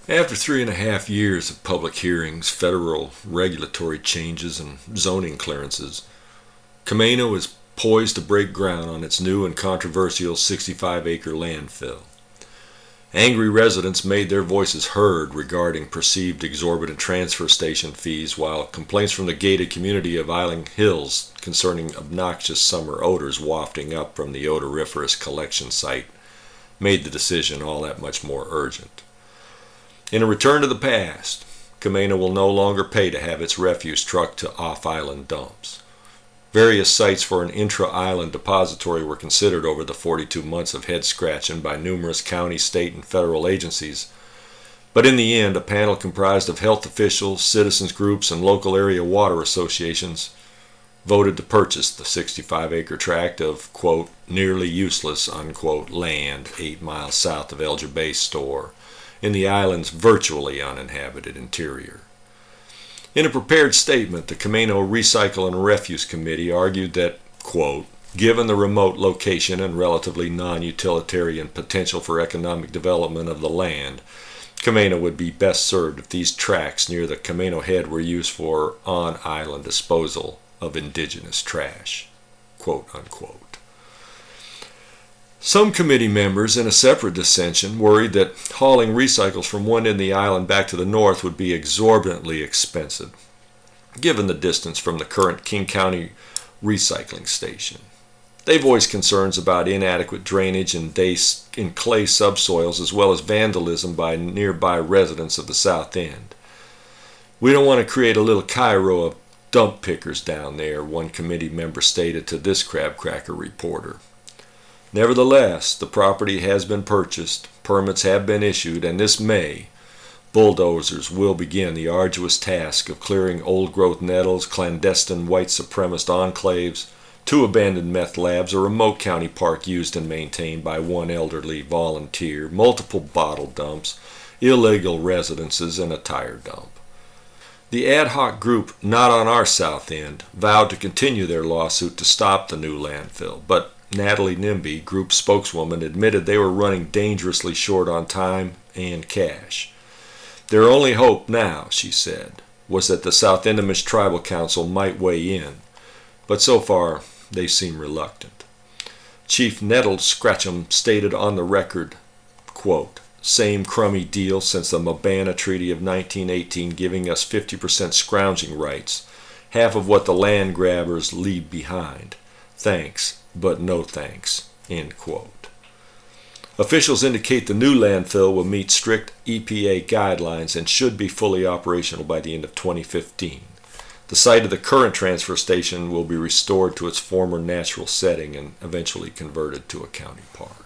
After 3.5 years of public hearings, federal regulatory changes, and zoning clearances, Camano is poised to break ground on its new and controversial 65-acre landfill. Angry residents made their voices heard regarding perceived exorbitant transfer station fees, while complaints from the gated community of Island Hills concerning obnoxious summer odors wafting up from the odoriferous collection site made the decision all that much more urgent. In a return to the past, Camano will no longer pay to have its refuse trucked to off-island dumps. Various sites for an intra-island depository were considered over the 42 months of head-scratching by numerous county, state, and federal agencies. But in the end, a panel comprised of health officials, citizens groups, and local area water associations voted to purchase the 65-acre tract of, quote, nearly useless, unquote, land 8 miles south of Elger Bay Store in the island's virtually uninhabited interior. In a prepared statement, the Camano Recycle and Refuse Committee argued that, quote, given the remote location and relatively non-utilitarian potential for economic development of the land, Camano would be best served if these tracts near the Camano Head were used for on-island disposal of indigenous trash, quote unquote. Some committee members, in a separate dissension, worried that hauling recycles from one end of the island back to the north would be exorbitantly expensive, given the distance from the current King County recycling station. They voiced concerns about inadequate drainage in clay subsoils, as well as vandalism by nearby residents of the south end. We don't want to create a little Cairo of dump pickers down there, one committee member stated to this Crabcracker reporter. Nevertheless, the property has been purchased, permits have been issued, and this May, bulldozers will begin the arduous task of clearing old-growth nettles, clandestine white supremacist enclaves, 2 abandoned meth labs, a remote county park used and maintained by 1 elderly volunteer, multiple bottle dumps, illegal residences, and a tire dump. The ad hoc group Not on Our South End vowed to continue their lawsuit to stop the new landfill, but Natalie Nimby, group spokeswoman, admitted they were running dangerously short on time and cash. Their only hope now, she said, was that the South Endemish Tribal Council might weigh in, but so far they seem reluctant. Chief Nettle Scratcham stated on the record, quote, same crummy deal since the Mabana Treaty of 1918 giving us 50% scrounging rights, half of what the land grabbers leave behind. Thanks, but no thanks, end quote. Officials indicate the new landfill will meet strict EPA guidelines and should be fully operational by the end of 2015. The site of the current transfer station will be restored to its former natural setting and eventually converted to a county park.